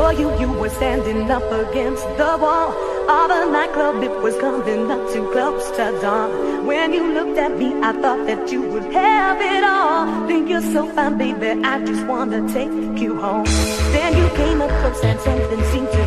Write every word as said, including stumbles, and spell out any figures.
saw you, you were standing up against the wall of a nightclub. It was coming up too close to dawn. When you looked at me, I thought that you would have it all. Think you're so fine, baby, I just wanna take you home. Then you came up close and something seemed to